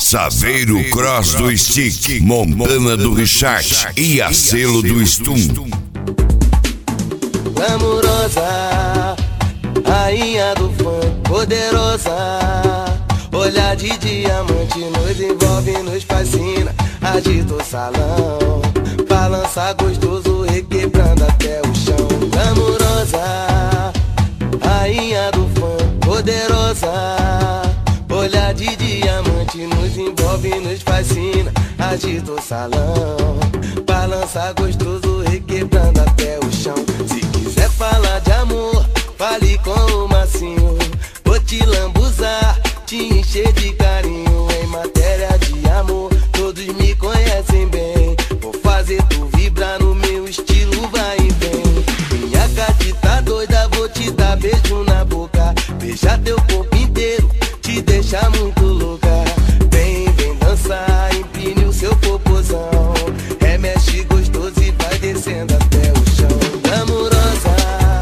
Saveiro Cross do Stick, Montana do Richard e a selo do Stum. Glamurosa, rainha do funk, poderosa, olhar de diamante nos envolve, nos fascina. Agita o salão, balança gostoso, requebrando até o chão. Glamurosa, rainha do funk, poderosa, olhar de diamante nos envolve, nos fascina. Agita o salão, balança gostoso, requebrando até o chão. Se quiser falar de amor, fale com o Massinho. Vou te lambuzar, te encher de carinho. Em matéria de amor, todos me conhecem bem. Vou fazer tu vibrar no meu estilo, vai e vem. Minha gatita doida, vou te dar beijo na boca. Beijar teu corpo inteiro, te deixar muito louca. Vem, vem dançar, empine o seu popozão. Remexe gostoso e vai descendo até o chão. Glamurosa,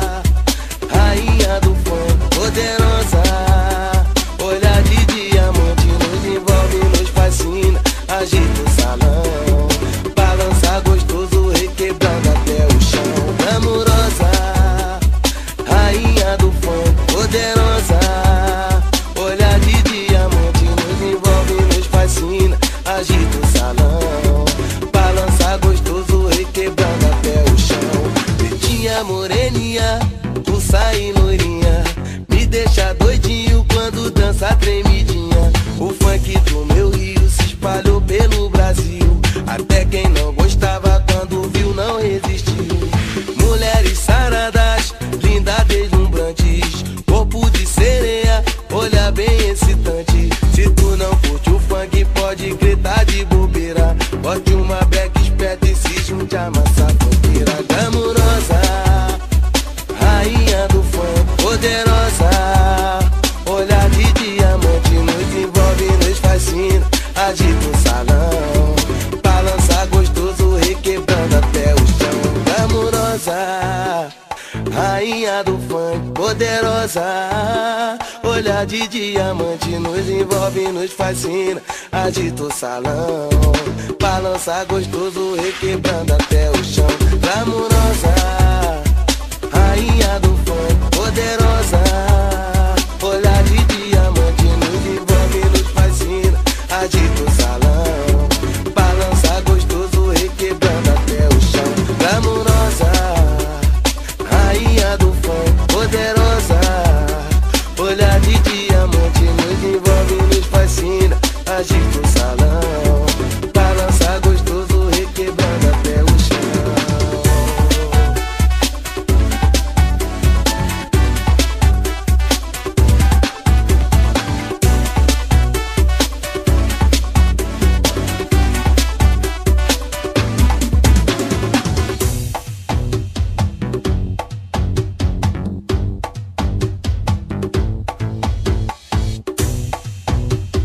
rainha do funk, poderosa, olhar de diamante nos envolve, nos fascina. Agita o salão, balança gostoso, requebrando até o chão. Glamurosa, rainha do funk, poderosa, olhar de diamante nos envolve, nos fascina. Agita o salão, balança gostoso, requebrando até o chão. Pretinha, moreninha, pulsa e loirinha, me deixa doidinho quando dança tremidinha. O funk do meu Rio se espalhou pelo Brasil, até quem não gostava quando viu não resistiu. Mulheres saradas, lindas, deslumbrantes, corpo de sereia, olha bem excitante. Se tu não curte o funk, pode gritar de bobeira. Bote uma beca esperta e se junte a massa funkeira. Glamurosa, rainha do funk, poderosa, olhar de diamante nos envolve, nos fascina. Agita o salão, balança gostoso, requebrando até o chão. Glamurosa, rainha do funk, poderosa, olhar de diamante nos envolve, nos fascina. Agita o salão, balança gostoso, requebrando até o chão. Glamurosa, rainha do funk, poderosa, olhar de diamante nos envolve, nos fascina. Agita o salão, balança gostoso, requebrando até o chão. Glamurosa, rainha do funk, poderosa, olhar de diamante nos envolve, nos fascina. Agita o salão, balança gostoso, requebrando até o chão.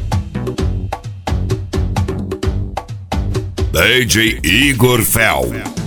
DJ Igor Fel.